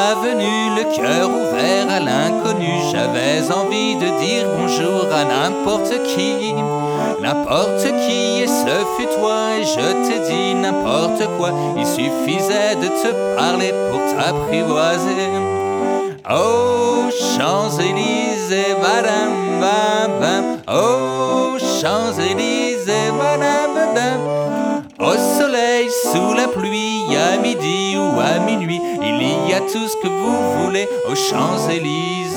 voilà venu, le cœur ouvert à l'inconnu. J'avais envie de dire bonjour à n'importe qui, et ce fut toi, et je t'ai dit n'importe quoi. Il suffisait de te parler pour t'apprivoiser. Oh, Champs-Élysées, madame, bam, bam. Oh, Champs-Élysées, madame, bam. Au soleil, sous la pluie, à midi ou à minuit, il y a tout ce que vous voulez aux Champs-Élysées.